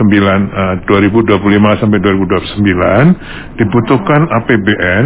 2025 sampai 2029 dibutuhkan APBN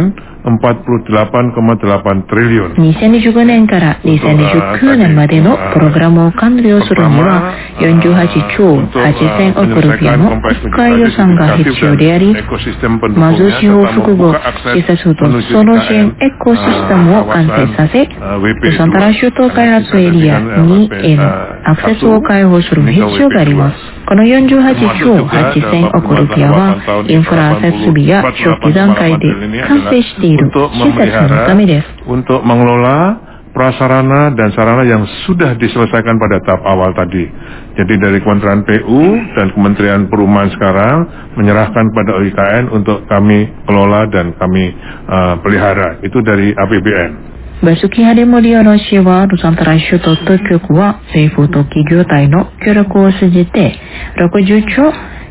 48,8 triliun. 2015年から2029年までのプログラムを完了するには48兆8000億ルピアの国会予算が必要であり、まず司法複合施設とその支援エコシステムを完成させ、ルサンタラ州都開発エリア2へのアクセスを開放する必要があります。この48兆8000億ルピアはインフラ設備や初期段階で完成している施設のためです。 Untuk mengelola prasarana dan sarana yang sudah diselesaikan pada tahap awal tadi. Jadi dari Kementerian PU dan Kementerian Perumahan sekarang menyerahkan pada OIKN untuk kami kelola dan kami pelihara. Itu dari APBN。 バスキハリモリアの市はルサンタラ州と当局は政府と企業体の協力を通じて60兆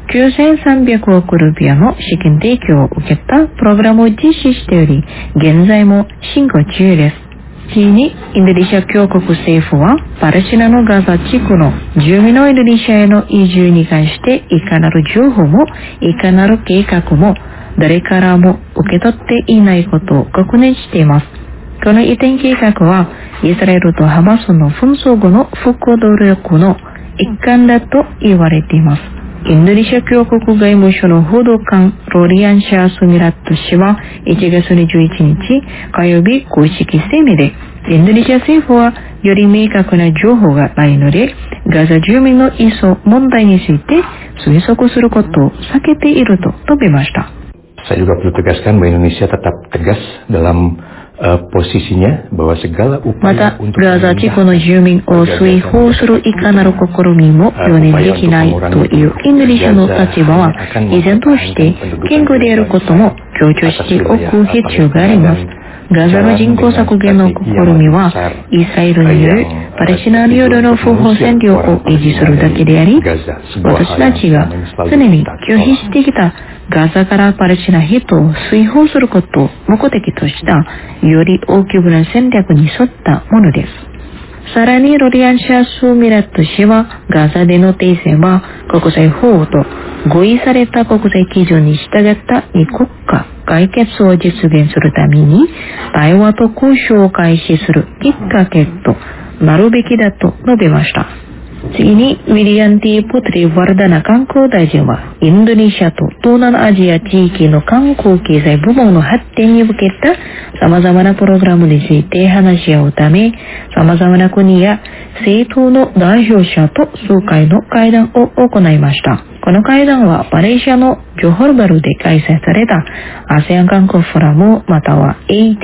9300億ルピアの資金提供を受けたプログラムを実施しており、現在も進行中です。次に、インドネシア共和国政府はパレスチナのガザ地区の住民のインドネシアへの移住に関していかなる情報もいかなる計画も誰からも受け取っていないことを確認しています。この移転計画はイスラエルとハマスの紛争後の復興努力の一環だと言われています。インドネシア共和国外務省の報道官ロリアン・シャースミラット氏は1月21日火曜日公式声明で、インドネシア政府はより明確な情報がないのでガザ住民の移送問題について推測することを避けていると述べました。 Saya juga perlu tegaskan bahwa Indonesia tetap tegas dalam posisinya bahwa segala upaya untuk またガザ地区の住民を追放するいかなる試みも容認できないというインドネシアの立場は依然として堅固であることも強調しておく必要があります。ガザの人口削減の試みはイスラエルによるパレスチナ領土の不法占領を維持するだけであり、私たちが常に拒否してきたガザからパレスチナ人を追放することを目的としたより大規模な戦略に沿ったものです。さらにロリアン・シャースミラット氏はガザでの停戦は国際法と合意された国際基準に従った二国家解決を実現するために対話と交渉を開始するきっかけとなるべきだと述べました。次にウィリアンティ・ポトリ・ワルダナ観光大臣はインドネシアと東南アジア地域の観光経済部門の発展に向けた様々なプログラムについて話し合うため、様々な国や政党の代表者と数回の会談を行いました。この会談はマレーシアのジョホルバルで開催された ASEAN 観光フォーラムまたは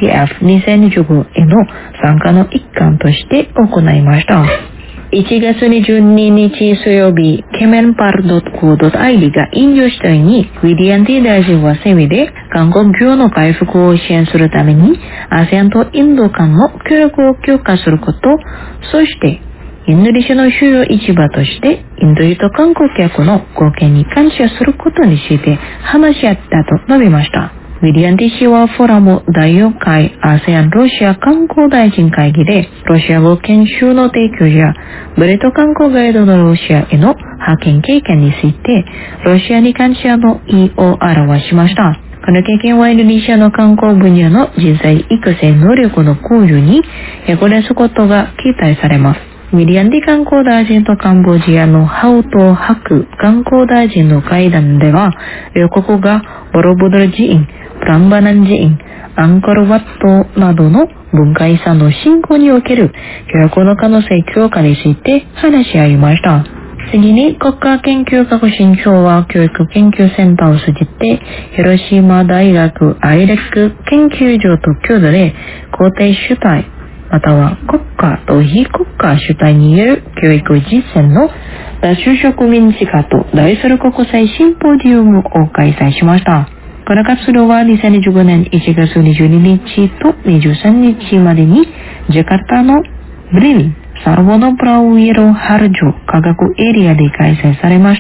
ATF2025 への参加の一環として行いました。1月22日水曜日、kemenpar.co.id が引用したように、ウィリアンティ大臣は声明で、観光業の回復を支援するために、ASEAN とインド間の協力を強化すること、そして、インドネシアの主要市場として、インド人観光客の貢献に感謝することについて話し合ったと述べました。ウィリアンティ氏はフォーラム第4回 ASEAN ロシア観光大臣会議でロシア語研修の提供やブレッド観光ガイドのロシアへの派遣経験についてロシアに感謝の意を表しました。この経験はインドネシアの観光分野の人材育成能力の向上に役立つことが期待されます。ウィリアンティ観光大臣とカンボジアのハウト・ハク観光大臣の会談では両国がボロブドル寺院、プランバナン寺院、アンコルワットなどの文化遺産の振興における協力の可能性強化について話し合いました。次に国家研究革新調和教育研究センターを通じて広島大学アイレック研究所と共同で校庭主体または国家と非国家主体による教育実践の多種植民地化と題する国際シンポジウムを開催しました。この活動は2015年1月22日と23日までにジャカルタのブリン・サルボノ・プラウイエロ・ハルジョ科学エリアで開催されました。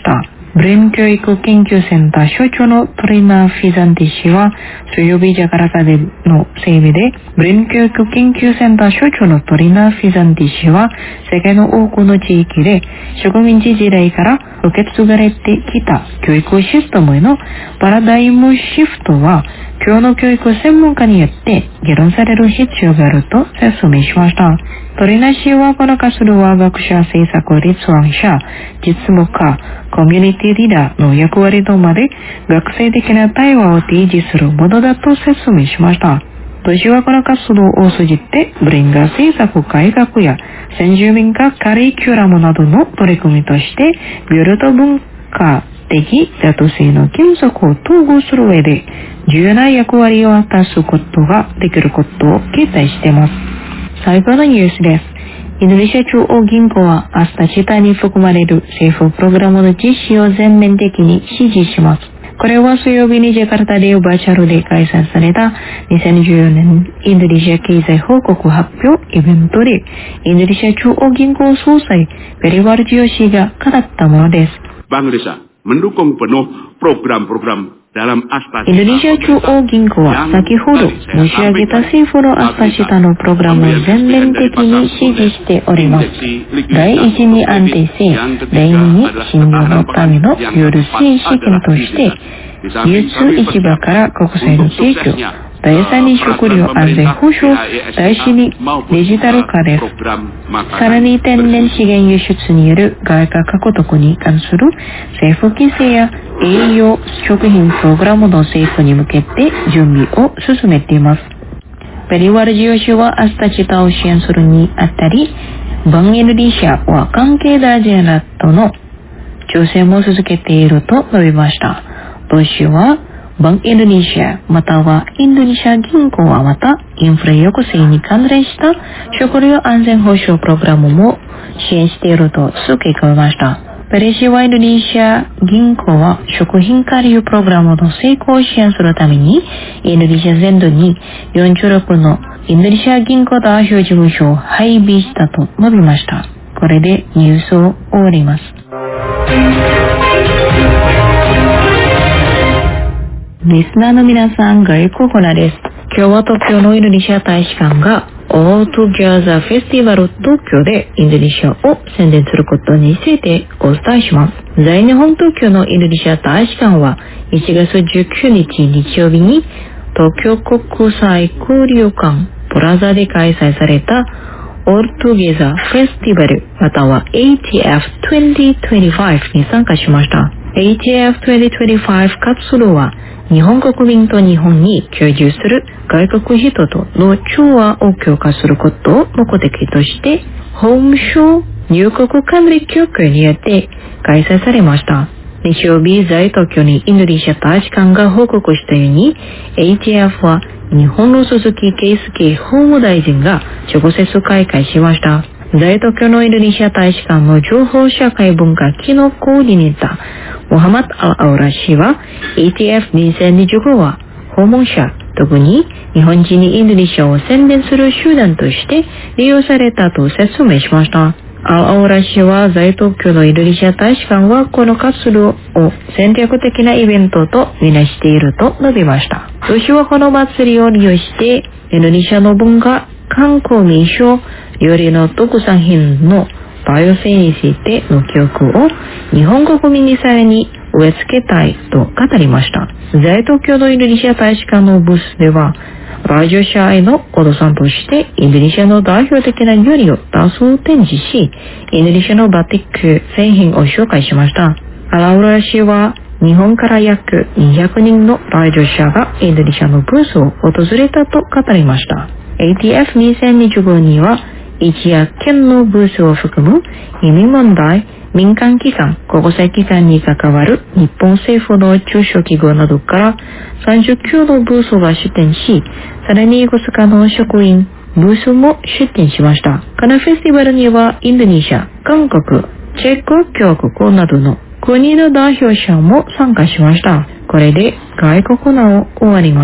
ブレン教育研究センター所長のトリナ・フィザンティ氏は水曜日ジャカルタでの声明で、ブレン教育研究センター所長のトリナ・フィザンティ氏は世界の多くの地域で植民地時代から受け継がれてきた教育システムへのパラダイムシフトは今日の教育専門家によって議論される必要があると説明しました。トリナ氏はこの活動は学者、政策立案者、実務家、コミュニティリーダーの役割とまで学生的な対話を提示するものだと説明しました。都市はこの活動を通じてブレンガ政策改革や先住民化カリキュラムなどの取り組みとしてビルト文化的多様性の原則を統合する上で重要な役割を果たすことができることを期待しています。最後のニュースです。インドネシア中央銀行は明日下に含まれる政府プログラムの実施を全面的に支持します。これは水曜日にジャカルタでバーチャルで開催された2014年インドネシア経済報告発表イベントでインドネシア中央銀行総裁ペリワルジオ氏が語ったものです。 Bank Indonesia mendukung penuh program-program dalam Asta インドネシア中央銀行は先ほど申し上げた政府のアスタシタのプログラムを全面的に支持しております。第一に安定性、第二に信用のための有利性資金として流通市場から国債の提供、第三に食料安全保障、第四にデジタル化です。さらに天然資源輸出による外貨獲得に関する政府規制や栄養食品プログラムの政府に向けて準備を進めています。ペリワルジオ氏はアスタチタを支援するにあたり、バンエルリシアは関係大臣らとの調整も続けていると述べました。同氏はバンエルニシアまたはインドネシア銀行はまたインフレ抑制に関連した食料安全保障プログラムも支援していると付け加えました。ペレシはインドネシア銀行は食品管理プログラムの成功を支援するためにインドネシア全土に46のインドネシア銀行代表事務所を配備したと述べました。これでニュースを終わります。リスナーの皆さん、外国語です。今日は東京のインドネシア大使館が All Together Festival 東京でインドネシアを宣伝することについてお伝えします。在日本東京のインドネシア大使館は1月19日日曜日に東京国際交流館プラザで開催された All Together Festival または ATF 2025に参加しました。ATF 2025活動は日本国民と日本に居住する外国人との調和を強化することを目的として法務省入国管理局によって開催されました。日曜日在東京にインドネシア大使館が報告したように ATF は日本の鈴木圭介法務大臣が直接開会しました。在東京のインドネシア大使館の情報社会文化機能コーディネーターモハマド・アル・アウラ氏は ATF2025 は訪問者、特に日本人にインドネシアを宣伝する手段として利用されたと説明しました。アル・アウラ氏は在東京のインドネシア大使館はこの活動を戦略的なイベントとみなしていると述べました。同氏はこの祭りを利用してインドネシアの文化、観光名所、料理の特産品の多様性についての記憶を日本国民にさらに植え付けたいと語りました。在東京のインドネシア大使館のブースでは来場者へのお父さんとしてインドネシアの代表的な料理を多数展示し、インドネシアのバティック製品を紹介しました。アラウラ氏は日本から約200人の来場者がインドネシアのブースを訪れたと語りました。ATF2025 には一や県のブースを含む移民問題、民間機関、国際機関に関わる日本政府の中小企業などから39のブースが出展し、さらにいくつかの職員、ブースも出展しました。このフェスティバルにはインドネシア、韓国、チェコ共和国などの国の代表者も参加しました。これで外国のを終わります。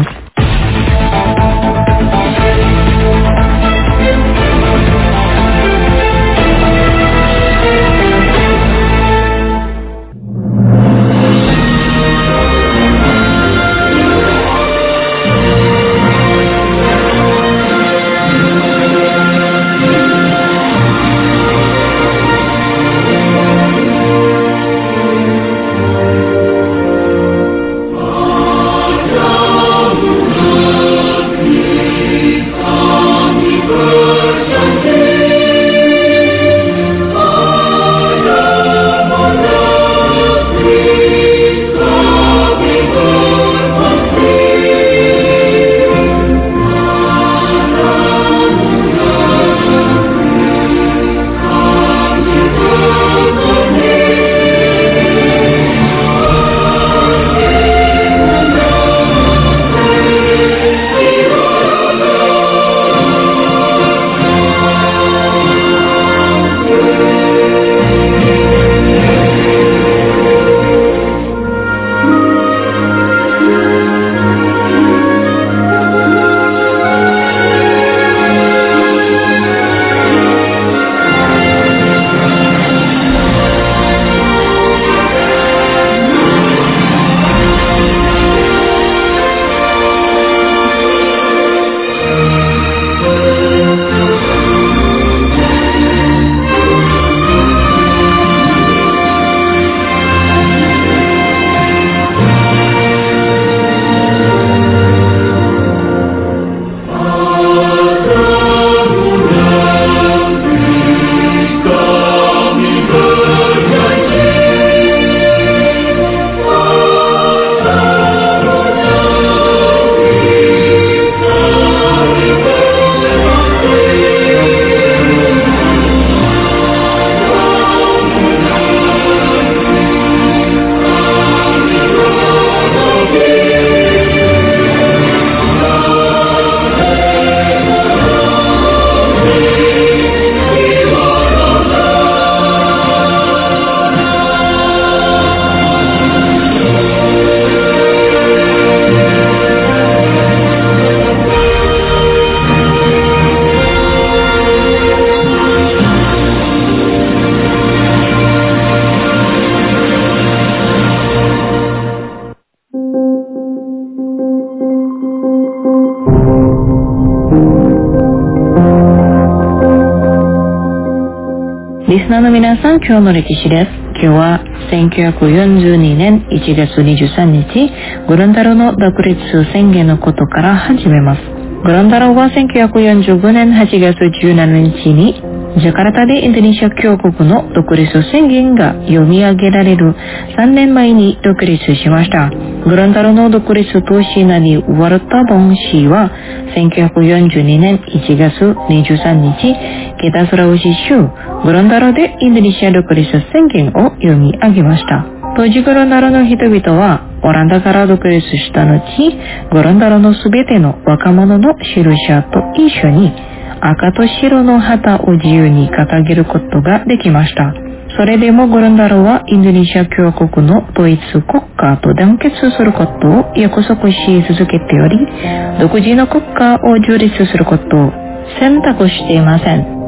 リスナーの皆さん、今日の歴史です。今日は1942年1月23日、ゴルンダロの独立宣言のことから始めます。ゴルンダロは1945年8月17日にジャカルタでインドネシア共和国の独立宣言が読み上げられる3年前に独立しました。ゴルンダロの独立都市なりワルタボン市は1942年1月23日、北スラウシ州ゴルンダロでインドネシア独立宣言を読み上げました。当時ゴルンダロの人々はオランダから独立した後、ゴルンダロのすべての若者の指導者と一緒に赤と白の旗を自由に掲げることができました。それでもゴルンダロはインドネシア共和国の統一国家と団結することを約束し続けており、独自の国家を樹立することを選択していません。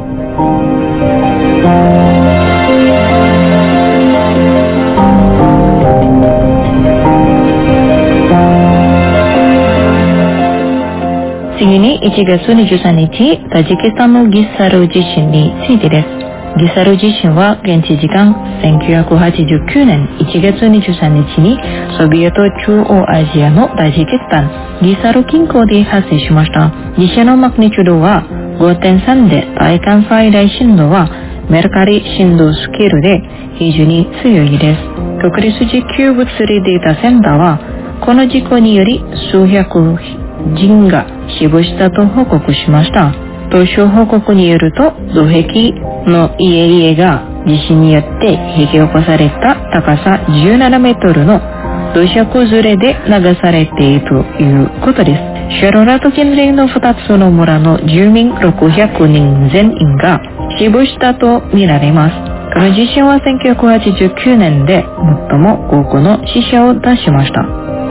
次に1月23日、タジキスタンのギッサル地震についてです。ギッサル地震は現地時間1989年1月23日にソビエト中央アジアのタジキスタン、ギッサル近郊で発生しました。地震のマグニチュードは 5.3 で、体感最大震度はメルカリ震度スケールで非常に強いです。国立地球物理データセンターはこの事故により数百人が死亡したと報告しました。当初報告によると、土壁の家々が地震によって引き起こされた高さ17メートルの土砂崩れで流されているということです。シャロラト近隣の2つの村の住民600人全員が死亡したとみられます。この地震は1989年で最も多くの死者を出しました。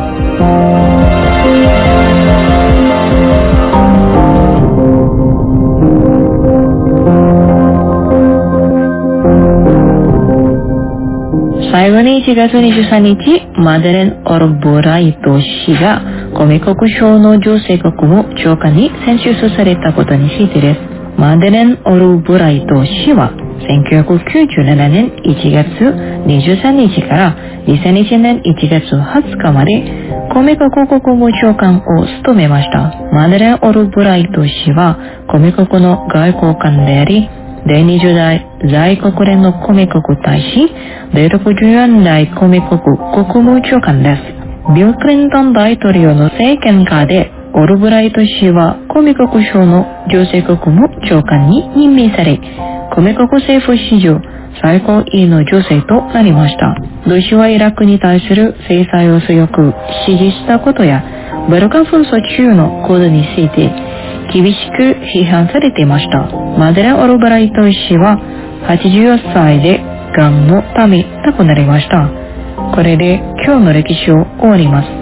最後に1月23日、マデレン・オルブライト氏が加盟国省の女性国務長官に選出されたことについてです。マデレン・オルブライト氏は1997年1月23日から2001年1月20日まで加盟国国務長官を務めました。マデレン・オルブライト氏は加盟国の外交官であり、第20代在国連の加盟国大使、第64代加盟国国務長官です。ビル・クリントン大統領の政権下で、オルブライト氏は加盟国省の女性国務長官に任命され、加盟国政府史上最高位の女性となりました。同氏はイラクに対する制裁を強く支持したことや、バルカン紛争中の行動について厳しく批判されていました。マデレン・オルブライト氏は84歳でがんのため亡くなりました。これで今日の歴史を終わります。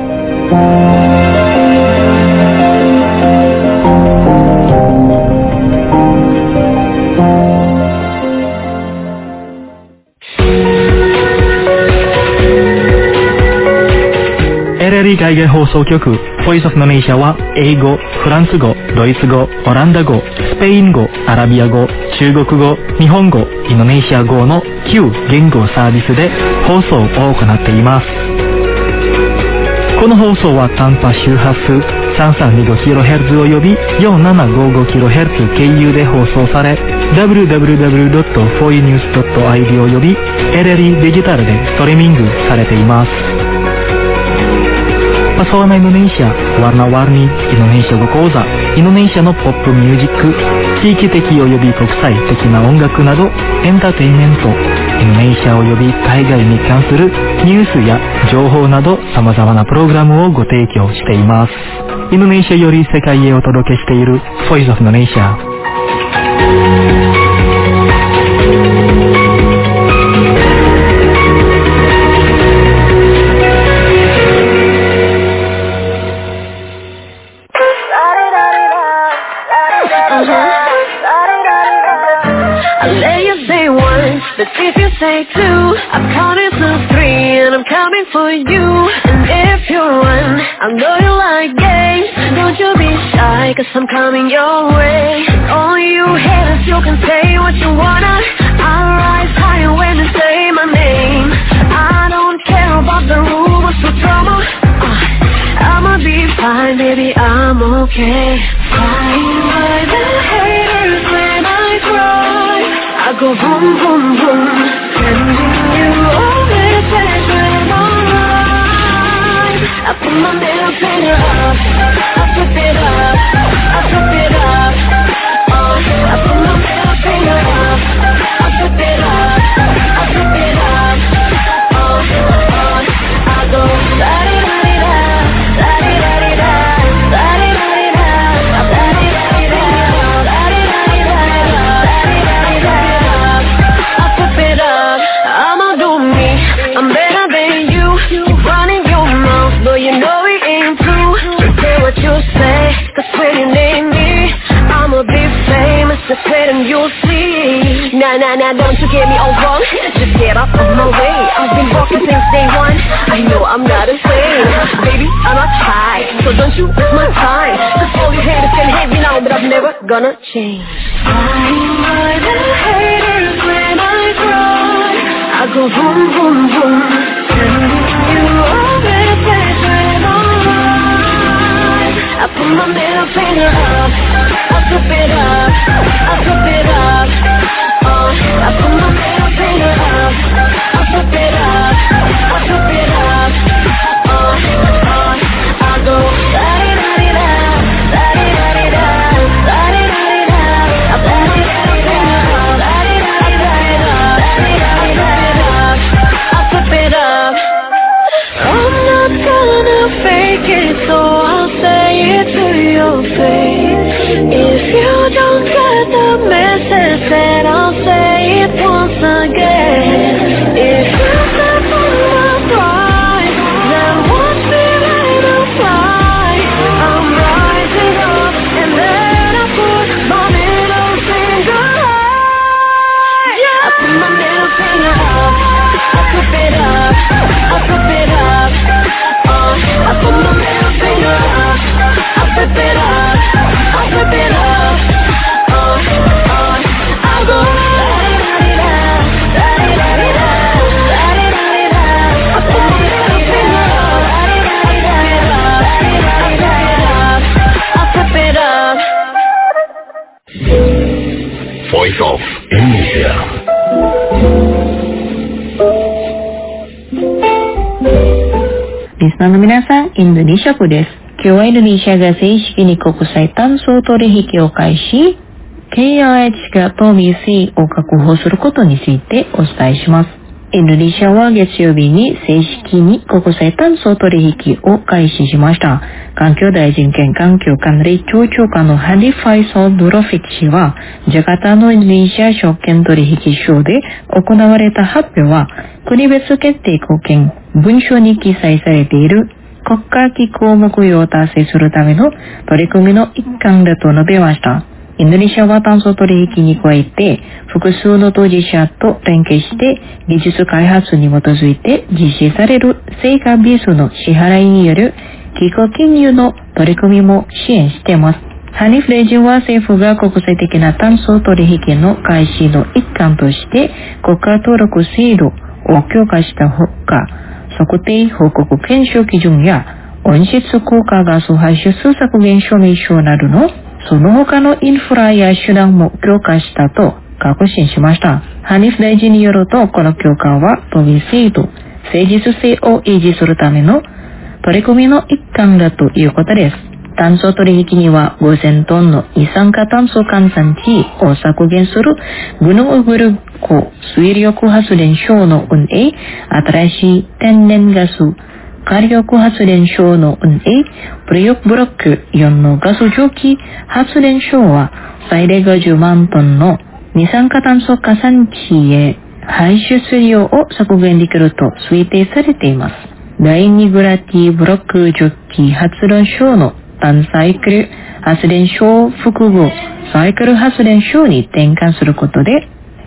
LLE 海外放送局ボイスオブノネーシアは英語、フランス語、ドイツ語、オランダ語、スペイン語、アラビア語、中国語、日本語、インドネシア語の9言語サービスで放送を行っています。この放送は短波周波数 3325kHz および 4755kHz 経由で放送され、www.foinews.id および LLE デジタルでストリーミングされています。Pesona Indonesia, warna-warni Indonesia語講座、インドネシアのポップミュージック、地域的および国際的な音楽などエンターテインメント、インドネシアおよび海外に関するニュースや情報など様々なプログラムをご提供しています。インドネシアより世界へお届けしている Voice of Indonesia。 But if you say two, I'm counting to three, and I'm coming for you. And if you're one, I know you like games. Don't you be shy, cause I'm coming your way. All you haters, you can say what you wanna. I'm okay. Crying by the haters when I cry. I go boom, boom, boom. Sending you a message when I'm right. I put my middle finger up. I flip it up. I flip it up. I put my middle finger up. I flip it up. I flip it up. I go la-di-da-di-da, la-di-da-di-da, la-di-da-di-da, la-di-da-di-da, la-di-da-di-da, I flip it up. I'ma do me. I'm better than you. You running your mouth, but you know it ain't true. Just say what you say, 'cause when you name me, I'ma be famous. Just wait and you'll see. Nah, don't you get me all wrong. Just get up on my way. I've been walking since day one. I know I'm not insane. Baby, I'm not shy, so don't you waste my time. 'Cause all you haters can hate me now, but I'm never gonna change. Crying by the haters when I cry. I go boom, boom, boom. Sending you a message when I'm right. I put my middle finger up. I flip it up. I flip it up. I put my middle finger up. I flip it up. I flip it up. I go la-di-da-di-da, la-di-da-di-da, la-di-da-di-da, la-di-da-di-da, la-di-da-di-da, la-di-da-di-da. I flip it up. I'm not gonna fake it, so I'll say it to your face. If you don't get the message, then I'll say it once again. If you step on my pride, then watch me rain or fly. I'm rising up, and then I put my middle finger high. I put my middle finger up. I flip it up. I flip it up. I put my middle finger up. I flip it up. I flip it up. I go la-di-da-di-da, la-di-da-di-da, la-di-da-di-da. I put my middle finger up. La-di-da-di-da, la-di-da-di-da. I flip it up. Voice of Indonesia. リスナーの皆さん、インドネシア語です。今日はインドネシアが正式に国際炭素取引を開始、KRH が透明性を確保することについてお伝えします。インドネシアは月曜日に正式に国際炭素取引を開始しました。環境大臣兼環境管理庁長官のハリ・ファイソル・ドロフィック氏は、ジャカルタのインドネシア証券取引所で行われた発表は、国別決定貢献文書に記載されている国家機構目標を達成するための取り組みの一環だと述べました。インドネシアは炭素取引に加えて複数の当事者と連携して技術開発に基づいて実施される成果ベースの支払いによる機構金融の取り組みも支援しています。ハニフ大臣は政府が国際的な炭素取引の開始の一環として国家登録制度を強化したほか、測定報告検証基準や温室効果ガス排出削減証明書などのその他のインフラや手段も強化したと確信しました。ハニフ大臣によると、この強化は透明性と誠実性を維持するための取り組みの一環だということです。炭素取引には5000トンの二酸化炭素換算値を削減するグノーブル湖水力発電所の運営、新しい天然ガス火力発電所の運営、ブリオブロック4のガス蒸気発電所は最大50万トンの二酸化炭素加算値へ排出量を削減できると推定されています。第2グラティブロック蒸気発電所の単サイクル発電所を複合サイクル発電所に転換することで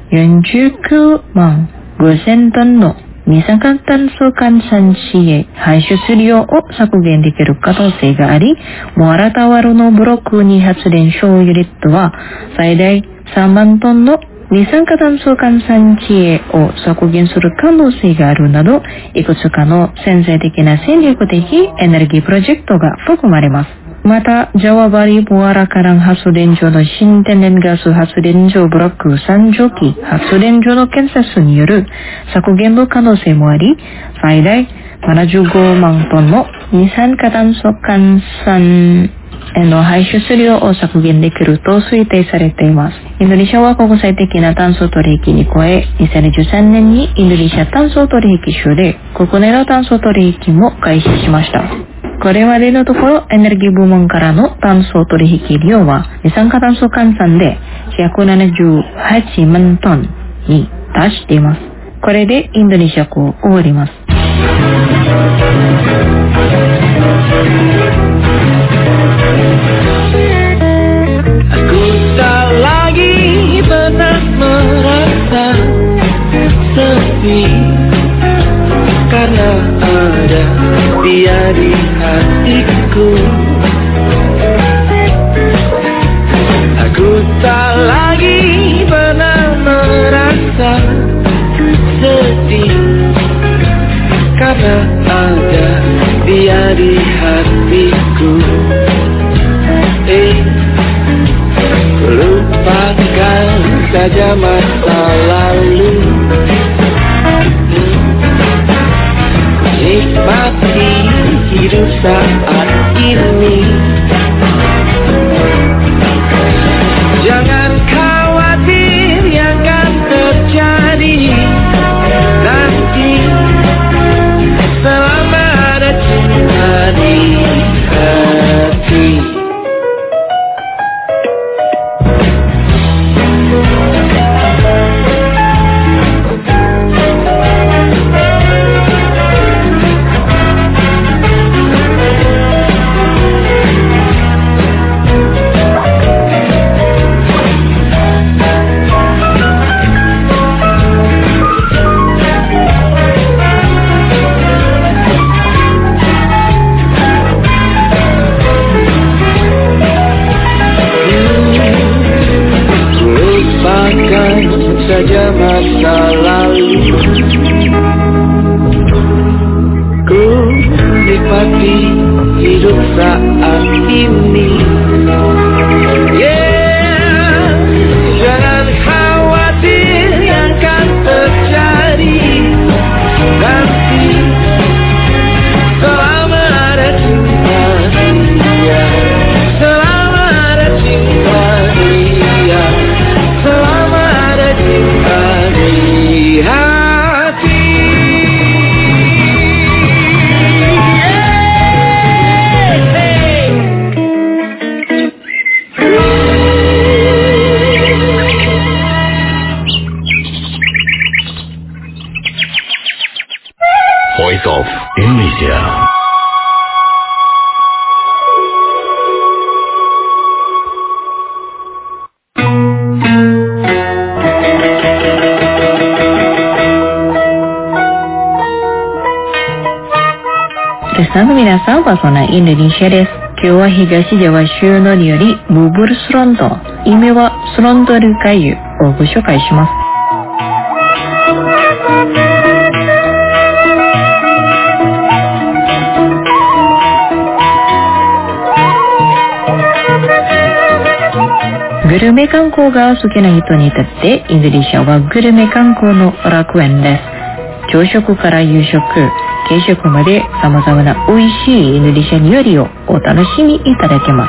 49万5000トンの二酸化炭素換算値へ排出量を削減できる可能性があり、モアラタワルのブロック2発電所ユニットは最大3万トンの二酸化炭素換算値を削減する可能性があるなど、いくつかの潜在的な戦略的エネルギープロジェクトが含まれます。 また、ジャワバリポアラカラン発電所の新天然ガス発電所ブロック3蒸気発電所の建設による削減の可能性もあり、最大75万トンの二酸化炭素換算への排出量を削減できると推定されています。インドネシアは国際的な炭素取引に加え、2013年にインドネシア炭素取引所で国内の炭素取引も開始しました。これまでのところ、エネルギー部門からの炭素取引量は二酸化炭素換算で178万トンに達しています。これでインドネシア語を終わります。 Karena ada dia di hatiku, aku tak lagi pernah merasa sedih. Karena ada dia di hatiku, lupakan saja masa lalu. Nikmati hidup saat ini. Jangan khawatir yang akan terjadi nanti, selama ada cinta di hati. Saja masa lalu, ku nikmati hidup saat ini. Jangan khawatir yang akan terjadi nanti, selama ada cinta dia, selama ada cinta dia, selama ada cinta di hati. Voice of Indonesia. Minasan, Bahasa Indonesia です。今日は東ジャワ州のによりブブルスロンド、意味はスロンドル海遊をご紹介します。グルメ観光が好きな人にとってインドネシアはグルメ観光の楽園です。朝食から夕食、軽食まで様々な美味しいインドネシア料理をお楽しみいただけます。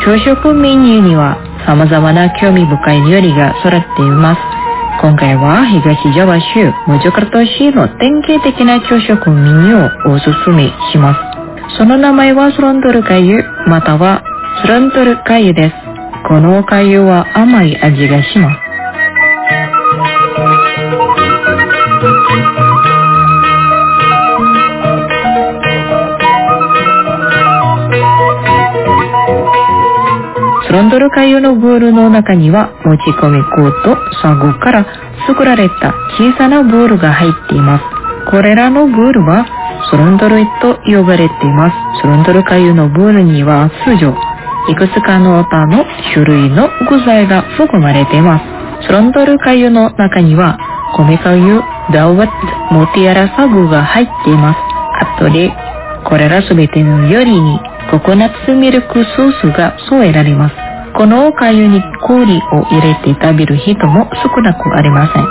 朝食メニューには様々な興味深い料理が揃っています。今回は東ジャワ州モジョカルト市の典型的な朝食メニューをおすすめします。その名前はスロンドル粥またはスロンドル粥です。このお粥は甘い味がします。スロンドル粥のボウルの中にはもち米粉とサゴから作られた小さなボウルが入っています。これらのボウルはスロンドルと呼ばれています。スロンドル粥のボウルには通常いくつかの他の種類の具材が含まれています。スロンドル粥の中には米粥、ダウワット、モティアラサゴが入っています。後でこれらすべての料理にココナッツミルクソースが添えられます。このお粥に氷を入れて食べる人も少なくありません。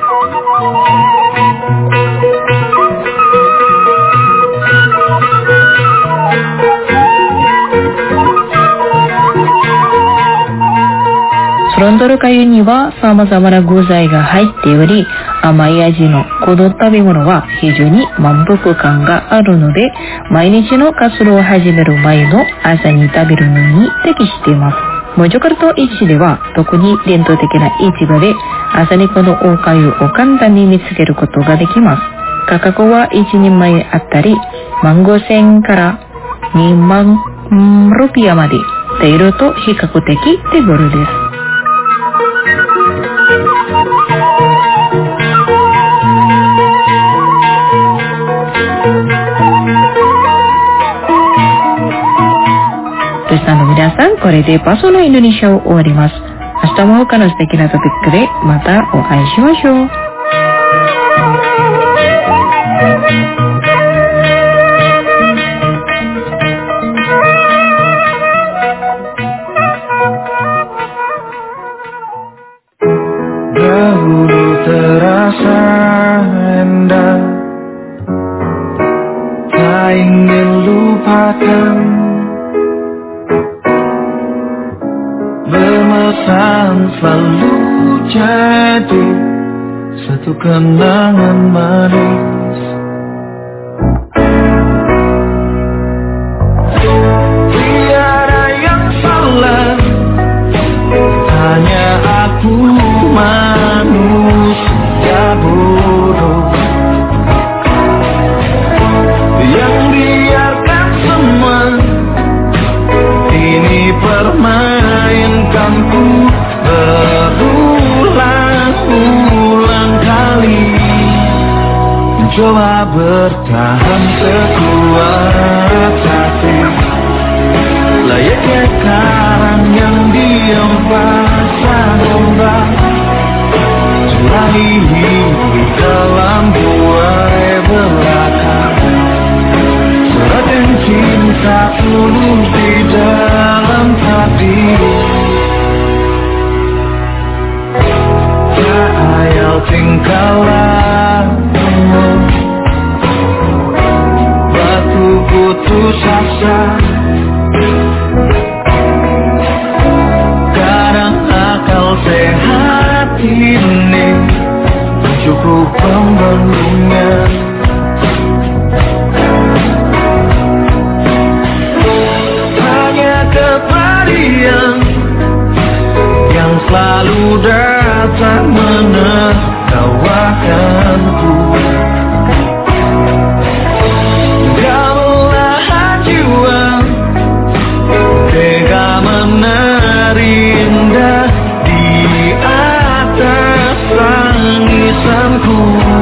スロンドル粥には様々な具材が入っており、甘い味のこの食べ物は非常に満腹感があるので、毎日の活動を始める前の朝に食べるのに適しています。モジョカルト市では特に伝統的な市場で朝にこのお粥を簡単に見つけることができます。価格は1人前あたり15,000円から2万ルピアまででいると比較的手頃です。リスナーの皆さん、これでパソのインドネシアを終わります。明日も他の素敵なトピックでまたお会いしましょう。 Dahulu terasa indah, tak ingin lupakan. Bermesraan selalu jadi satu kenangan manis. Tiada yang salah, hanya aku manusia bodoh yang biarkan semua ini permainkanku berulang-ulang kali. Coba bertahan sekuat hati, layaknya karang yang diam pasang ombak, jurang hidup dalam buai belaka, serahkan cinta tulus di dalam hati. Tak ayal tingkah lakumu, batu putus asa. Kadang akal sehat ini cukup pembelumnya. Hanya kepergian yang selalu datang menertawakanku. Belahan jiwa tega menerindah di atas tangisanku.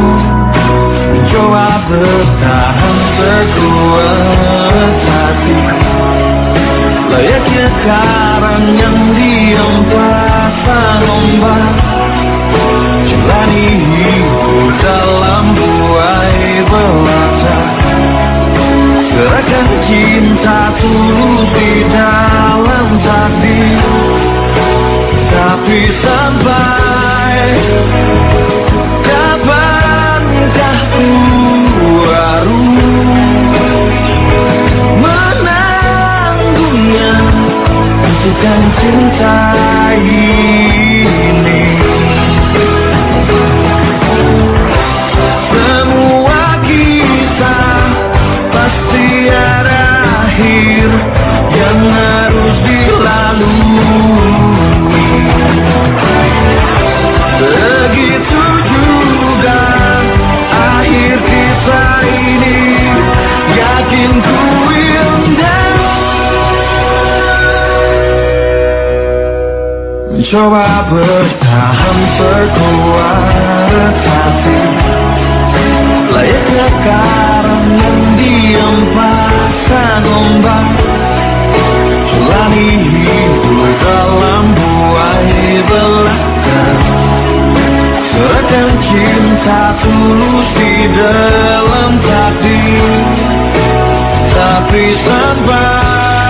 Coba bertahan sekuat hati, layaknya karang yang diam pasang ombak, jalani hidup dalam buai belaka, serahkan cinta tulus di dalam takdir. Tapi sampai kapankah ku harus menanggungnya untukkan cinta ini. Semua kisah pasti ada akhir yang harus dilalui. Begitu juga akhir kisah ini, yakin ku indah. Mencoba bertahan sekuat hati, layaknya karang yang diam pasang ombak, jalani hidup dalam buai belaka, serahkan cinta tulus di dalam takdir. Tapi sampai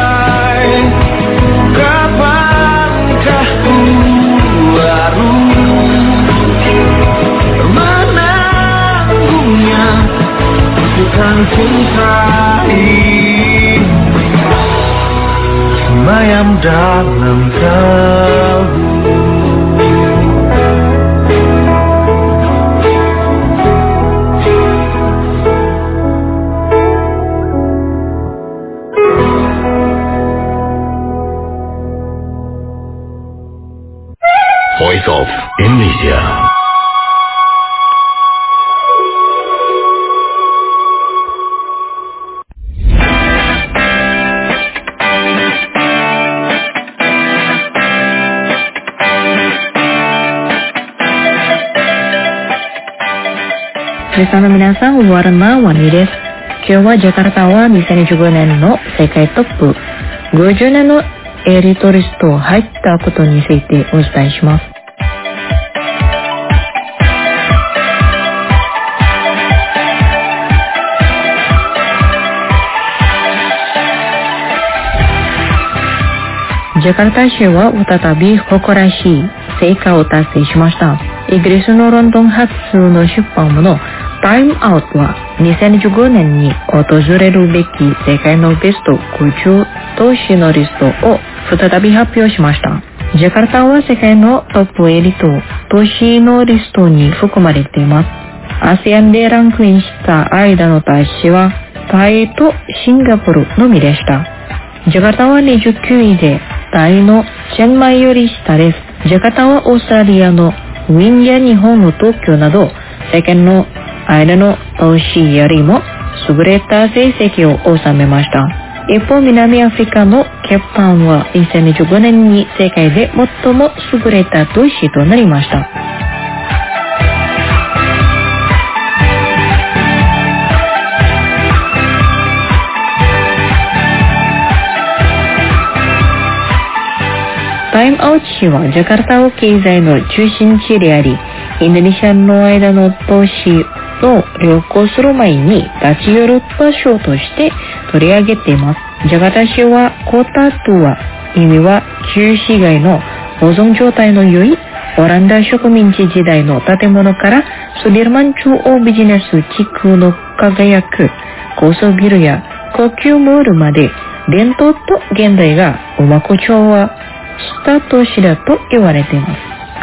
ayam dalam kalbu. Voice of Indonesia. Bersama minasan warna-warni desu. Kyowa Jakarta wa 2015年の世界トップ50年のエリートリスト入ったことについてお伝えします。ジャカルタ州は再び誇らしい成果を達成しました。イギリスのロンドン発の出版物タイムアウトは2015年に訪れるべき世界のベスト50都市のリストを再び発表しました。ジャカルタは世界のトップエリート都市のリストに含まれています。ASEAN でランクインした間の大使はタイとシンガポールのみでした。ジャカルタは29位でタイのチェンマイより下です。ジャカルタはオーストラリアのウィーンや日本の東京など世間の間の都市よりも優れた成績を収めました。一方、南アフリカのケープタウンは2015年に世界で最も優れた都市となりました。タイムアウト市はジャカルタを経済の中心地であり、インドネシアの間の都市を旅行する前に立ち寄る場所として取り上げています。ジャカルタ市はコタトゥは意味は旧市街の保存状態の良いオランダ植民地時代の建物からスディルマン中央ビジネス地区の輝く高層ビルや高級モールまで伝統と現代がうまく調和した都市だと言われています。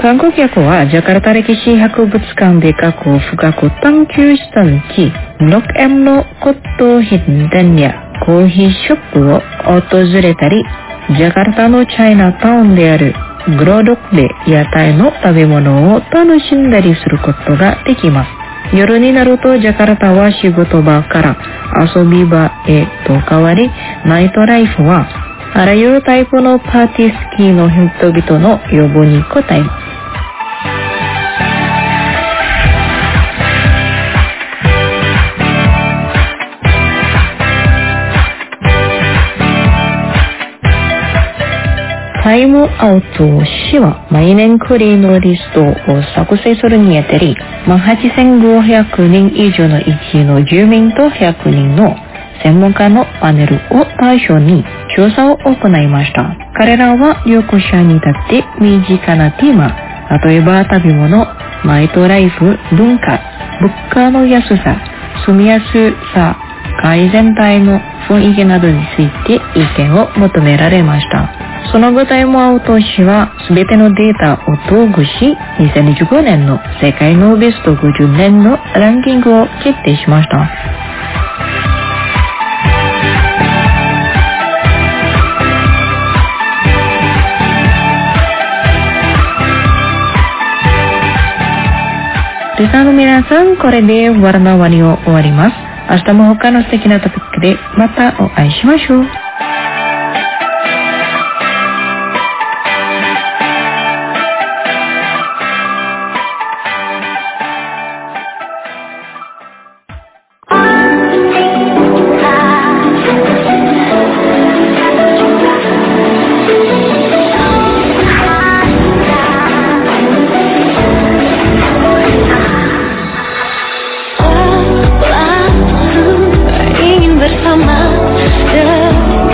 観光客はジャカルタ歴史博物館で過去を深く探求した後、Blok M の骨董品店やコーヒーショップを訪れたり、ジャカルタのチャイナタウンであるグロドクで屋台の食べ物を楽しんだりすることができます。夜になるとジャカルタは仕事場から遊び場へと変わり、ナイトライフはあらゆるタイプのパーティースキーの人々の要望に応えます。タイムアウト市は毎年国のリストを作成するにあたり、8500人以上の1位の住民と100人の専門家のパネルを対象に調査を行いました。彼らは旅行者にとって身近なテーマ、例えば食べ物、ナイトライフ、文化、物価の安さ、住みやすさ、会全体の雰囲気などについて意見を求められました。その後タイムアウト市は全てのデータを統合し、2015年の世界のベスト50年のランキングを決定しました。リスナーの皆さん、これでワラナワニを終わります。明日も他の素敵なトピックでまたお会いしましょう。 Ingin bersama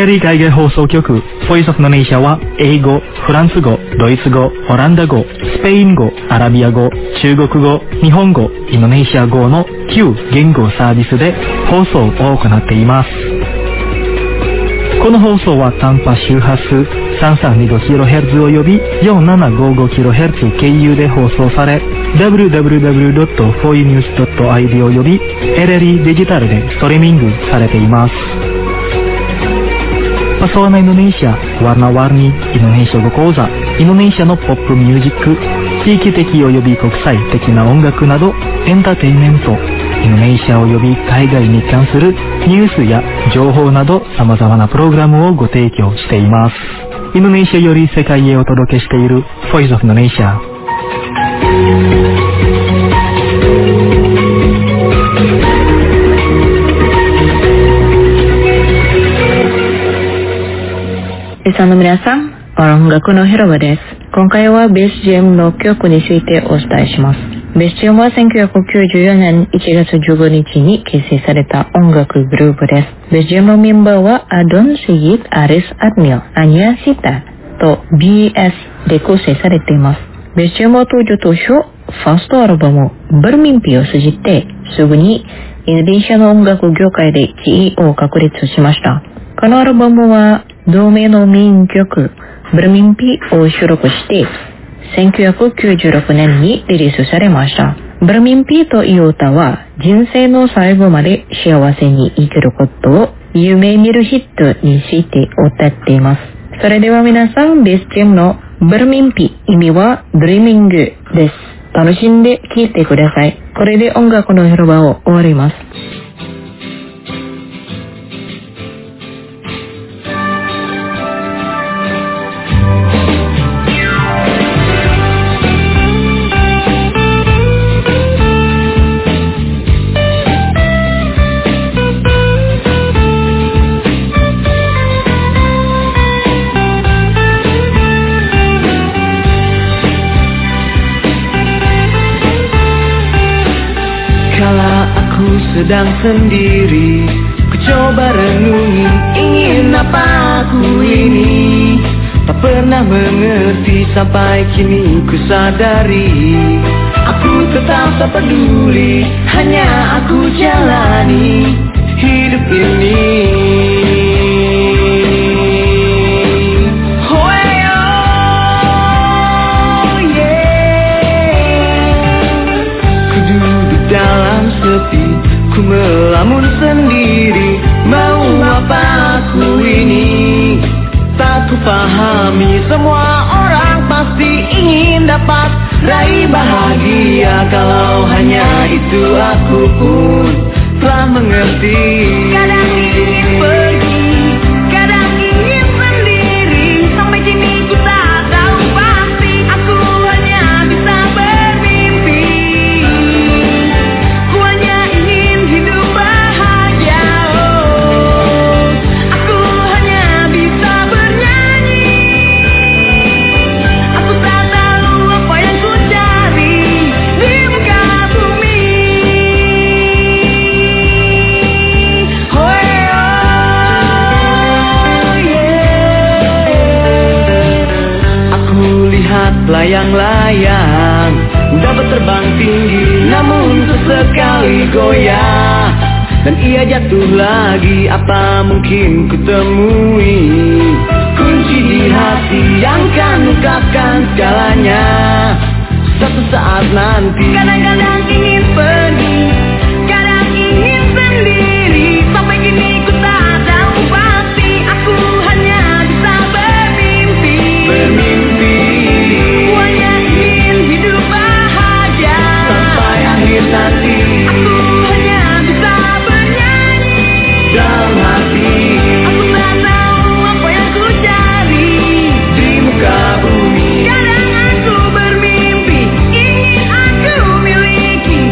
RRI 海外放送局 Voice of Indonesia は英語、フランス語、ドイツ語、オランダ語、スペイン語、アラビア語、中国語、日本語、インドネシア語の9言語サービスで放送を行っています。この放送は短波周波数 332kHz および 4755kHz 経由で放送され、www.foinews.id および RRI デジタルでストリーミングされています。Pesona Indonesia, warna-warni Indonesia語講座、インドネシアのポップミュージック、地域的および国際的な音楽など、エンターテインメント、インドネシアおよび海外に関するニュースや情報など様々なプログラムをご提供しています。インドネシアより世界へお届けしている Voice of Indonesia。 リスナーの皆さん、音楽の広場です。今回はベース GM の曲についてお伝えします。ベース GM は1994年1月15日に結成された音楽グループです。ベース GM のメンバーはアドン・シギッ、アリス・アドミル、アニア・シタと BS で構成されています。ベース GM は登場当初、ファーストアルバムバルミンピを通じてすぐにインドネシアの音楽業界で地位を確立しました。このアルバムは同名のメイン曲バルミンピを収録して1996年にリリースされました。バルミンピという歌は人生の最後まで幸せに生きることを夢見る人について歌っています。それでは皆さん、ベース GM のバルミンピ、意味はドリーミングです。楽しんで聴いてください。これで音楽の広場を終わります。 Sedang sendiri, ku coba renungi, ingin apa aku ini. Tak pernah mengerti sampai kini ku sadari. Aku tetap tak peduli, hanya aku jalani hidup ini. Ku melamun sendiri, mau apa aku ini? Tak ku pahami, semua orang pasti ingin dapat raih bahagia. Kalau hanya itu aku pun telah mengerti. Kadang ingin pergi, kadang ingin sendiri. Sampai kini ku tak tahu pasti, aku hanya bisa bermimpi. Ku hanya ingin hidup bahagia, oh. Aku hanya bisa bernyanyi. Aku tak tahu apa yang ku cari di muka bumi. Oh, yeah. Aku lihat layang-layang dapat terbang tinggi, namun sesekali goyah dan ia jatuh lagi. Apa mungkin ku temui kunci di hati yang kan ungkapkan segalanya suatu saat nanti. Kadang-kadang ingin pergi, kadang ingin sendiri. Sampai kini ku tak tahu pasti, aku hanya bisa bermimpi. Bermimpi. Ku hanya ingin hidup bahagia sampai akhir nanti. Aku hanya bisa bernyanyi dalam hati. Aku tak tahu apa yang ku cari di muka bumi. Kadang aku bermimpi, ingin aku miliki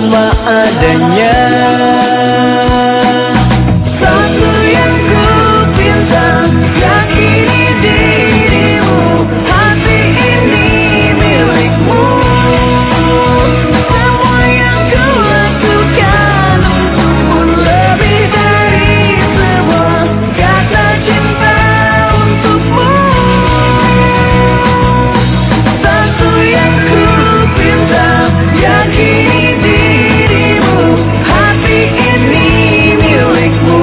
apa adanya. Satu yang ku pinta, yakini dirimu, hati ini milikmu. Semua yang ku lakukan untukmu lebih dari semua kata cinta untukmu. Satu yang ku pinta, yakini dirimu, hati ini milikmu.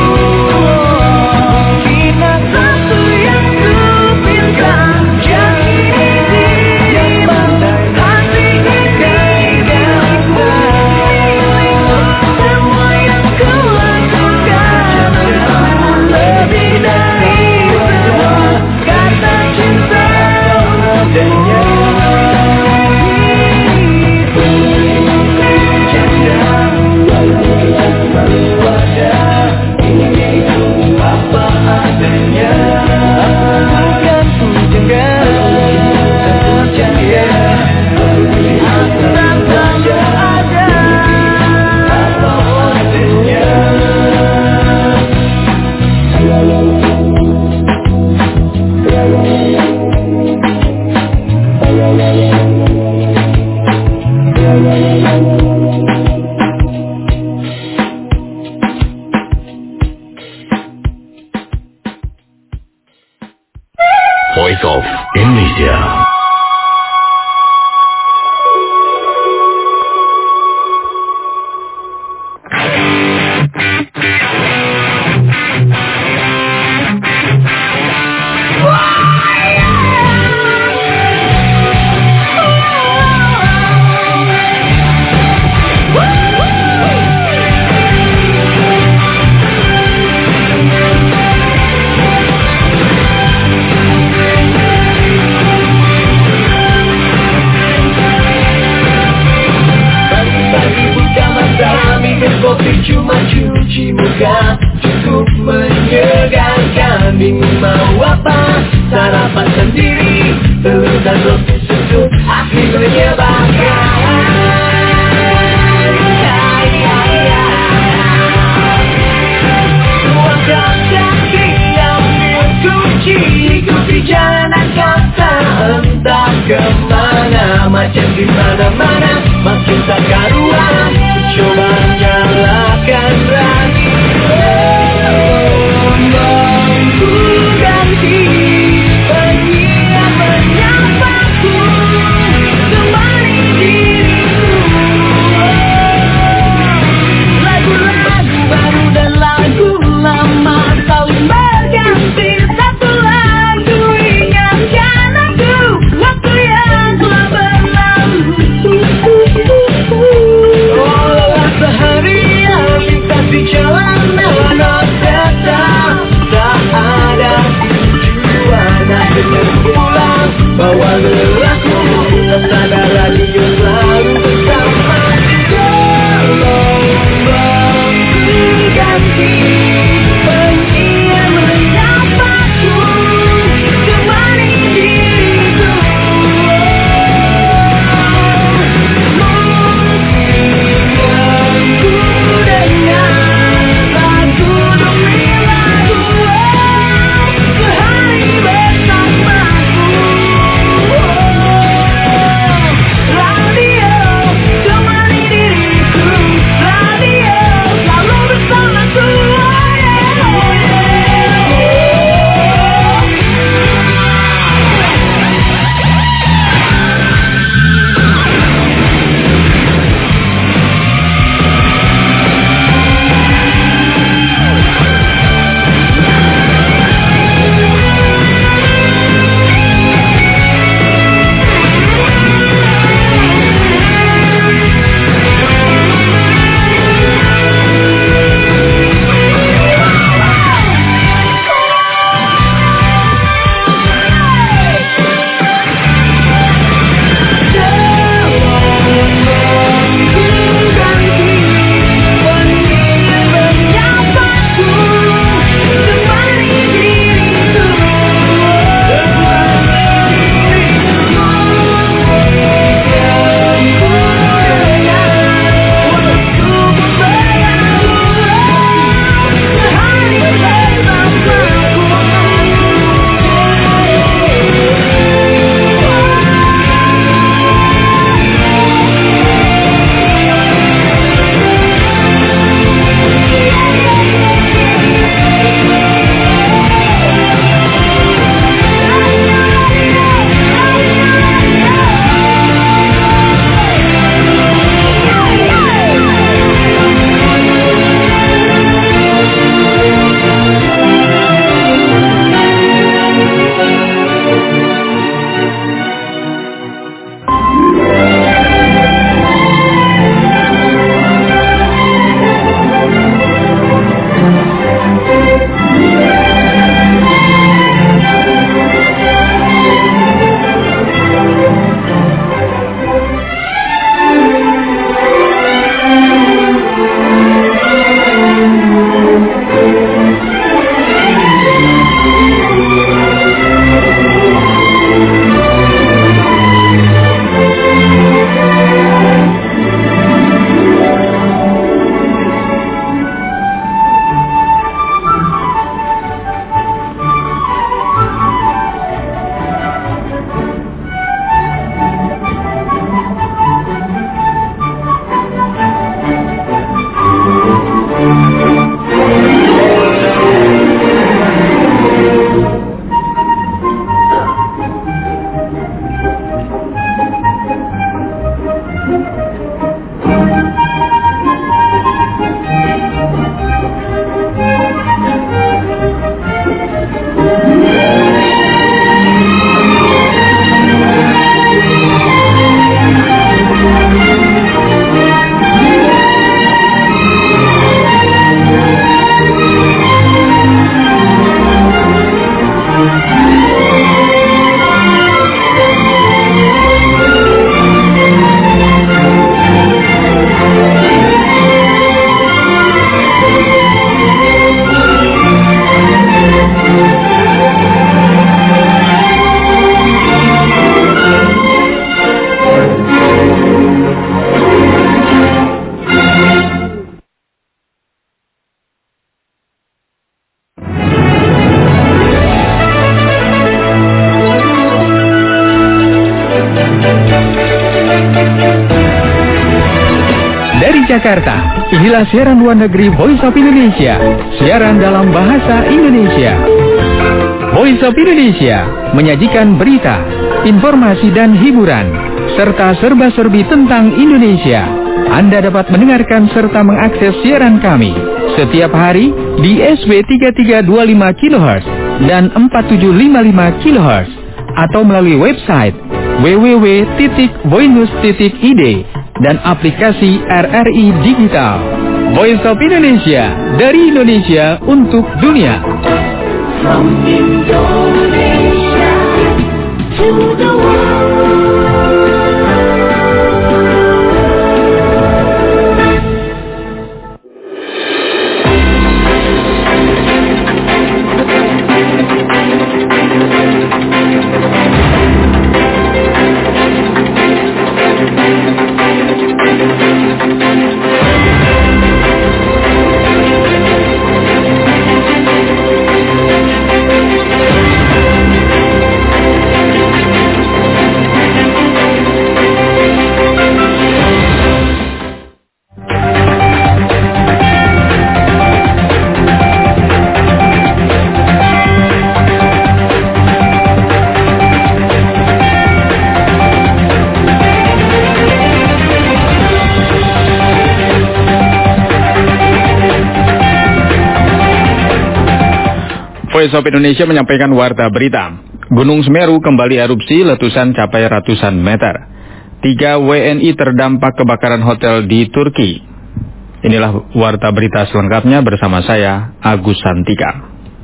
Kita satu yang ku pinta, yakini dirimu, hati ini milikmu. Semua yang ku lakukan untukmu lebih dari semua kata cinta adanya. Voice of Indonesia. Kopi cuma cuci muka, cukup menyegarkan. Bingung mau apa, sarapan sendiri, telur dan roti susu, api menyebarkan. Tuangkan kaki, ambil kunci, ikuti jalan kata, entah kemana, macam di mana-mana, makin tak karuan. Coba nyalakan radio, ku ganti penyiar menyapaku, kembali di Jakarta. Inilah siaran luar negeri Voice of Indonesia, siaran dalam bahasa Indonesia. Voice of Indonesia menyajikan berita, informasi dan hiburan, serta serba-serbi tentang Indonesia. Anda dapat mendengarkan serta mengakses siaran kami setiap hari di SW 3325 kHz dan 4755 kHz atau melalui website www.voinews.id dan aplikasi RRI Digital. Voice of Indonesia, dari Indonesia untuk dunia. From Indonesia to the world. Voice of Indonesia menyampaikan warta berita. Gunung Semeru kembali erupsi, letusan capai ratusan meter. 3 WNI terdampak kebakaran hotel di Turki. Inilah warta berita selengkapnya bersama saya, Agus Santika.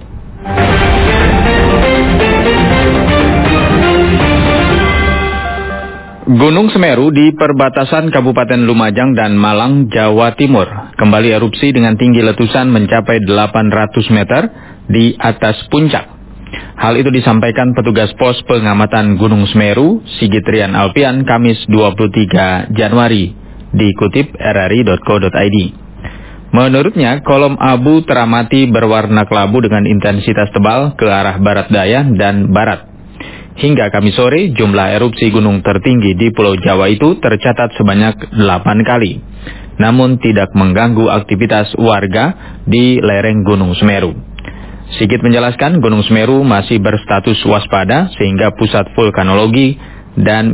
Gunung Semeru di perbatasan Kabupaten Lumajang dan Malang, Jawa Timur, kembali erupsi dengan tinggi letusan mencapai 800 meter di atas puncak. Hal itu disampaikan petugas pos pengamatan Gunung Semeru, Sigit Rian Alpian, Kamis 23 Januari, dikutip rri.co.id. Menurutnya, kolom abu teramati berwarna kelabu dengan intensitas tebal ke arah barat daya dan barat. Hingga Kamis sore, jumlah erupsi gunung tertinggi di Pulau Jawa itu tercatat sebanyak 8 kali, namun tidak mengganggu aktivitas warga di lereng Gunung Semeru. Sigit menjelaskan Gunung Semeru masih berstatus waspada sehingga Pusat Vulkanologi dan